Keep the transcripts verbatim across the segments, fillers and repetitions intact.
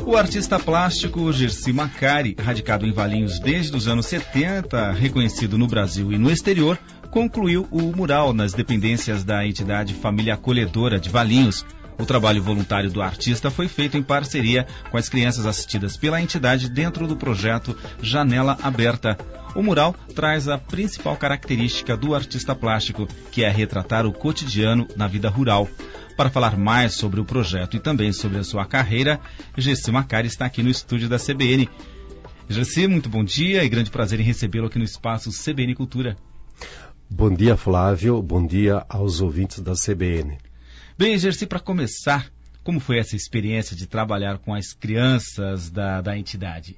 O artista plástico Gersi Macari, radicado em Valinhos desde os anos setenta, reconhecido no Brasil e no exterior, concluiu o mural nas dependências da entidade Família Acolhedora de Valinhos. O trabalho voluntário do artista foi feito em parceria com as crianças assistidas pela entidade dentro do projeto Janela Aberta. O mural traz a principal característica do artista plástico, que é retratar o cotidiano na vida rural. Para falar mais sobre o projeto e também sobre a sua carreira, Gersi Macari está aqui no estúdio da C B N. Gersi, muito bom dia e grande prazer em recebê-lo aqui no espaço C B N Cultura. Bom dia, Flávio. Bom dia aos ouvintes da C B N. Bem, Gersi, para começar, como foi essa experiência de trabalhar com as crianças da, da entidade?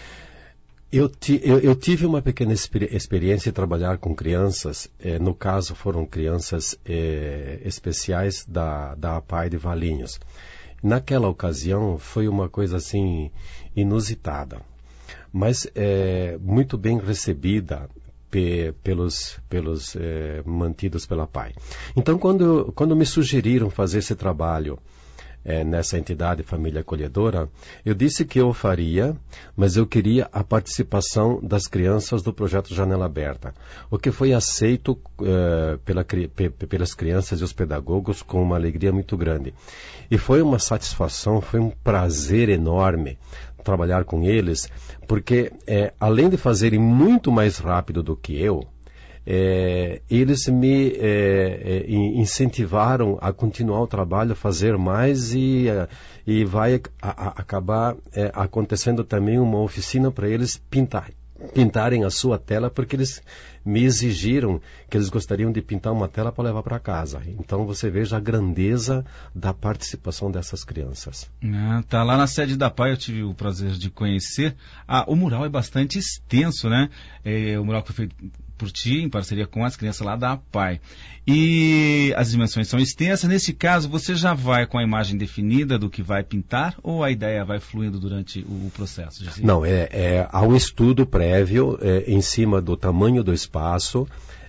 Eu, ti, eu, eu tive uma pequena experi- experiência de trabalhar com crianças, eh, no caso foram crianças eh, especiais da, da A P A I de Valinhos. Naquela ocasião foi uma coisa assim inusitada, mas eh, muito bem recebida pe, pelos, pelos eh, mantidos pela A P A I. Então quando, quando me sugeriram fazer esse trabalho É, nessa entidade Família Acolhedora, eu disse que eu faria, mas eu queria a participação das crianças do projeto Janela Aberta, o que foi aceito é, pela, pe, pelas crianças e os pedagogos com uma alegria muito grande. E foi uma satisfação, foi um prazer enorme trabalhar com eles, porque é, além de fazerem muito mais rápido do que eu, É, eles me é, é, incentivaram a continuar o trabalho, a fazer mais e, e vai a, a, acabar é, acontecendo também uma oficina para eles pintar, pintarem a sua tela, porque eles me exigiram que eles gostariam de pintar uma tela para levar para casa. Então você veja a grandeza da participação dessas crianças. Ah, tá lá na sede da A P A I, eu tive o prazer de conhecer. Ah, o mural é bastante extenso, né? É, o mural que foi feito por ti, em parceria com as crianças lá da A P A I. E as dimensões são extensas. Nesse caso, você já vai com a imagem definida do que vai pintar ou a ideia vai fluindo durante o processo? Não, é, é, há um estudo prévio é, em cima do tamanho do espaço.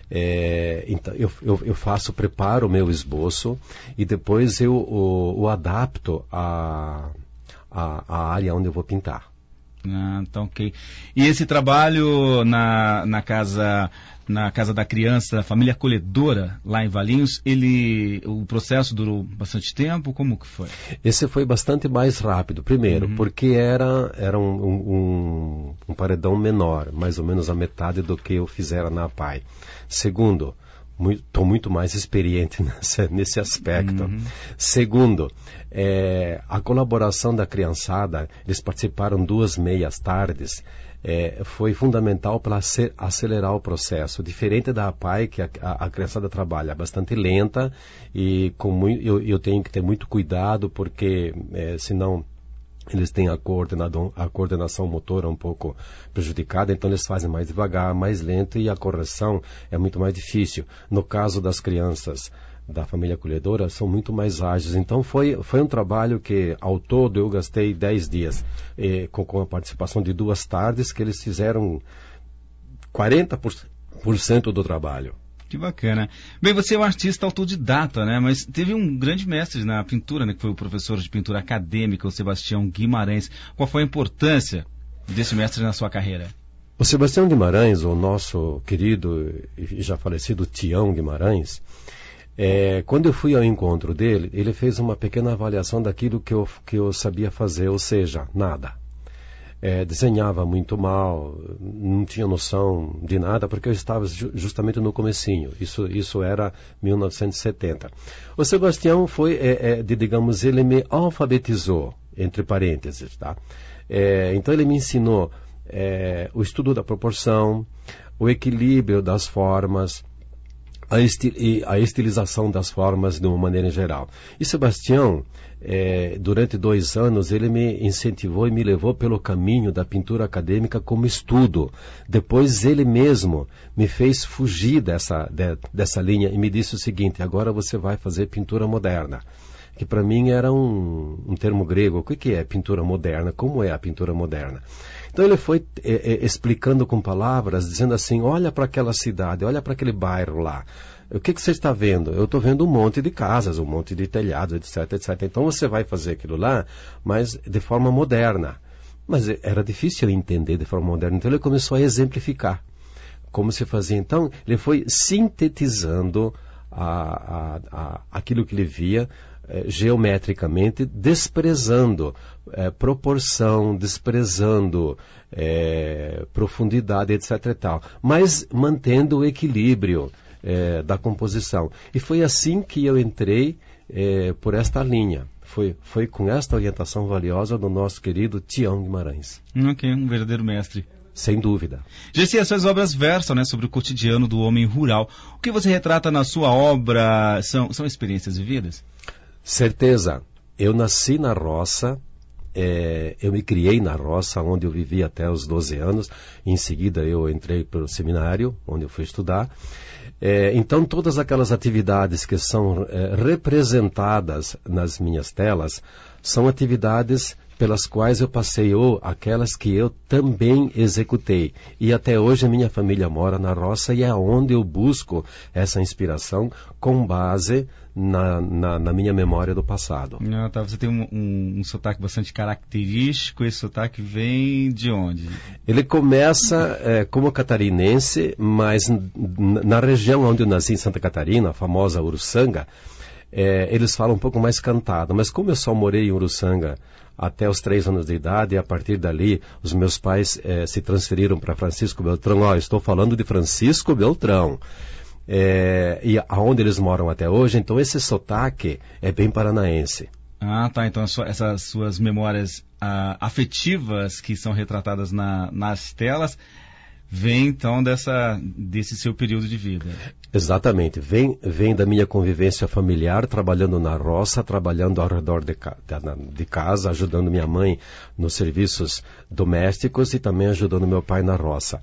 É, então eu, eu, eu faço, preparo o meu esboço e depois eu o, o adapto à a, a, a área onde eu vou pintar. Ah, tá ok. E esse trabalho na, na casa na casa da criança, Família Acolhedora, lá em Valinhos, ele, o processo durou bastante tempo? Como que foi? Esse foi bastante mais rápido. Primeiro, uhum. porque era, era um, um, um paredão menor, mais ou menos a metade do que eu fizera na A P A I. Segundo, estou muito, muito mais experiente nessa, nesse aspecto. Uhum. Segundo, é, a colaboração da criançada, eles participaram duas meias tardes, é, foi fundamental para acelerar o processo. Diferente da A P A I, que a, a, a criançada trabalha bastante lenta e com muito, eu, eu tenho que ter muito cuidado, porque é, senão eles têm a, a coordenação motora um pouco prejudicada, então eles fazem mais devagar, mais lento e a correção é muito mais difícil. No caso das crianças da Família Acolhedora, são muito mais ágeis. Então foi, foi um trabalho que ao todo eu gastei dez dias, eh, com, com a participação de duas tardes, que eles fizeram quarenta por cento do trabalho. Que bacana. Bem, você é um artista autodidata, né? Mas teve um grande mestre na pintura, né? Que foi o professor de pintura acadêmica, o Sebastião Guimarães. Qual foi a importância desse mestre na sua carreira? O Sebastião Guimarães, o nosso querido e já falecido Tião Guimarães, é, quando eu fui ao encontro dele, ele fez uma pequena avaliação daquilo que eu, que eu sabia fazer, ou seja, nada. É, desenhava muito mal, não tinha noção de nada, porque eu estava ju- justamente no comecinho. Isso, isso era mil novecentos e setenta. O Sebastião foi, é, é, de, digamos, ele me alfabetizou, entre parênteses, tá? É, então ele me ensinou é, o estudo da proporção, o equilíbrio das formas, a, esti- a estilização das formas de uma maneira geral. E Sebastião, É, durante dois anos, ele me incentivou e me levou pelo caminho da pintura acadêmica como estudo. Depois ele mesmo me fez fugir dessa, de, dessa linha e me disse o seguinte: agora você vai fazer pintura moderna. que para mim era um, um termo grego. O que, que é pintura moderna? Como é a pintura moderna? Então ele foi é, é, explicando com palavras, dizendo assim, olha para aquela cidade, olha para aquele bairro lá. O que, que você está vendo? Eu estou vendo um monte de casas, um monte de telhados, etc, etcétera. Então você vai fazer aquilo lá, mas de forma moderna. Mas era difícil entender de forma moderna. Então ele começou a exemplificar como se fazia. Então ele foi sintetizando a, a, a, aquilo que ele via eh, geometricamente, desprezando eh, proporção, desprezando eh, profundidade, etc e tal, mas mantendo o equilíbrio eh, da composição. E foi assim que eu entrei eh, por esta linha. Foi, foi com esta orientação valiosa do nosso querido Tião Guimarães. Ok, um verdadeiro mestre. Sem dúvida. Gessi, as suas obras versam, né, sobre o cotidiano do homem rural. O que você retrata na sua obra são, são experiências vividas? Certeza. Eu nasci na roça, é, eu me criei na roça, onde eu vivi até os doze anos. Em seguida eu entrei para o seminário, onde eu fui estudar. É, então todas aquelas atividades que são é, representadas nas minhas telas são atividades pelas quais eu passei, ou aquelas que eu também executei. E até hoje a minha família mora na roça e é onde eu busco essa inspiração com base na, na, na minha memória do passado. Ah, tá. Você tem um, um, um sotaque bastante característico. Esse sotaque vem de onde? Ele começa é, como catarinense, mas n- na região onde eu nasci, em Santa Catarina, a famosa Uruçanga, é, eles falam um pouco mais cantado. Mas como eu só morei em Uruçanga até os três anos de idade, e a partir dali os meus pais eh, se transferiram para Francisco Beltrão. Ó, estou falando de Francisco Beltrão. É, e aonde eles moram até hoje, então esse sotaque é bem paranaense. Ah, tá. Então essas suas memórias ah, afetivas que são retratadas na, nas telas vem então dessa, desse seu período de vida. Exatamente, vem, vem da minha convivência familiar, trabalhando na roça, trabalhando ao redor de, ca, de casa, ajudando minha mãe nos serviços domésticos e também ajudando meu pai na roça.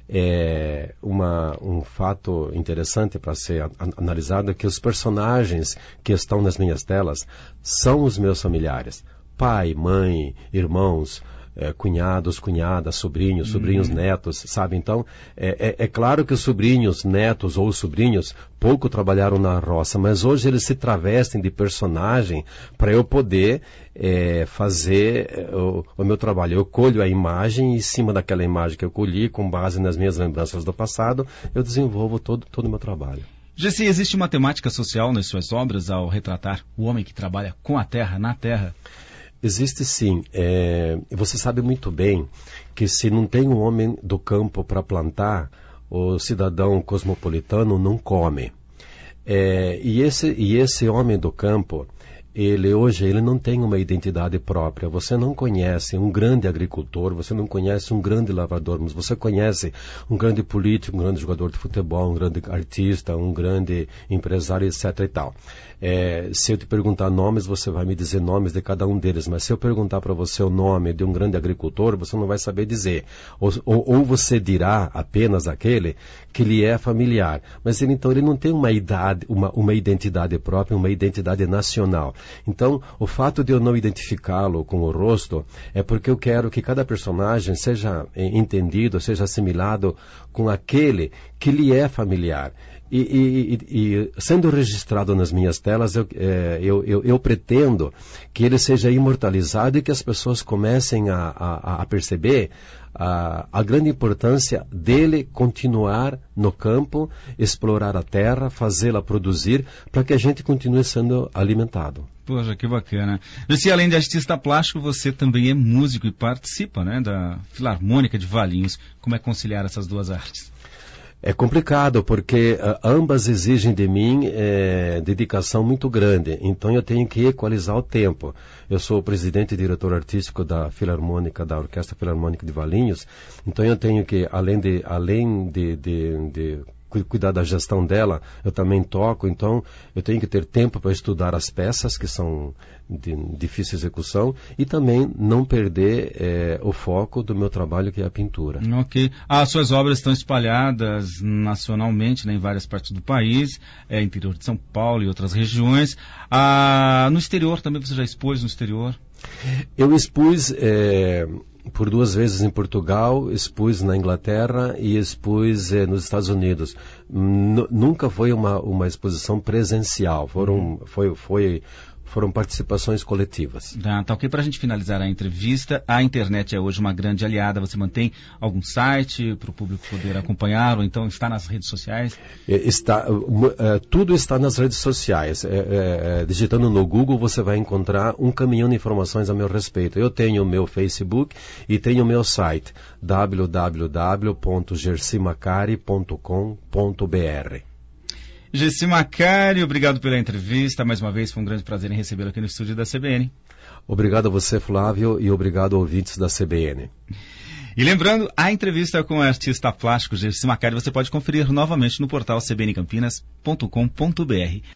É uma, um fato interessante para ser a, analisado é que os personagens que estão nas minhas telas são os meus familiares. Pai, mãe, irmãos, É, cunhados, cunhadas, sobrinhos, uhum. sobrinhos, netos, sabe? Então, é, é, é claro que os sobrinhos, netos ou sobrinhos pouco trabalharam na roça, mas hoje eles se travestem de personagem para eu poder é, fazer é, o, o meu trabalho. Eu colho a imagem e em cima daquela imagem que eu colhi, com base nas minhas lembranças do passado, eu desenvolvo todo, todo o meu trabalho. Gessi, existe uma temática social nas suas obras ao retratar o homem que trabalha com a terra, na terra? Existe sim. É, você sabe muito bem que se não tem um homem do campo para plantar, o cidadão cosmopolitano não come. É, e, esse, e esse homem do campo, ele hoje ele não tem uma identidade própria. Você não conhece um grande agricultor, você não conhece um grande lavrador, mas você conhece um grande político, um grande jogador de futebol, um grande artista, um grande empresário, etc e tal. É, se eu te perguntar nomes, você vai me dizer nomes de cada um deles, mas se eu perguntar para você o nome de um grande agricultor, você não vai saber dizer. Ou, ou, ou você dirá apenas aquele que lhe é familiar. Mas ele, então ele não tem uma, idade, uma, uma identidade própria, uma identidade nacional. Então, o fato de eu não identificá-lo com o rosto é porque eu quero que cada personagem seja entendido, seja assimilado com aquele que lhe é familiar. E, e, e sendo registrado nas minhas telas, eu, é, eu, eu, eu pretendo que ele seja imortalizado e que as pessoas comecem a, a, a perceber a, a grande importância dele continuar no campo, explorar a terra, fazê-la produzir, para que a gente continue sendo alimentado. Poxa, que bacana. Gessi, além de artista plástico, você também é músico e participa, né, da Filarmônica de Valinhos. Como é conciliar essas duas artes? É complicado porque uh, ambas exigem de mim eh, dedicação muito grande, então eu tenho que equalizar o tempo. Eu sou o presidente e diretor artístico da Filarmônica, da Orquestra Filarmônica de Valinhos, então eu tenho que, além de, além de, de, de cuidar da gestão dela, eu também toco, então eu tenho que ter tempo para estudar as peças que são de difícil execução e também não perder é, o foco do meu trabalho, que é a pintura. Ok. As suas obras estão espalhadas nacionalmente, né, em várias partes do país, é, interior de São Paulo e outras regiões. Ah, no exterior também você já expôs no exterior? Eu expus é, por duas vezes em Portugal, expus na Inglaterra e expus é, nos Estados Unidos. N- nunca foi uma, uma exposição presencial, foram, foi, foi, foram participações coletivas. Ah, tá ok. Para a gente finalizar a entrevista, a internet é hoje uma grande aliada. Você mantém algum site para o público poder acompanhar, ou então está nas redes sociais? Está, uh, tudo está nas redes sociais. É, é, digitando no Google você vai encontrar um caminhão de informações a meu respeito. Eu tenho o meu Facebook e tenho o meu site w w w ponto gersi macari ponto com ponto b r. Gersi Macari, obrigado pela entrevista. Mais uma vez, foi um grande prazer em recebê-lo aqui no estúdio da C B N. Obrigado a você, Flávio, e obrigado aos ouvintes da C B N. E lembrando, a entrevista com o artista plástico Gersi Macari você pode conferir novamente no portal c b n campinas ponto com ponto b r.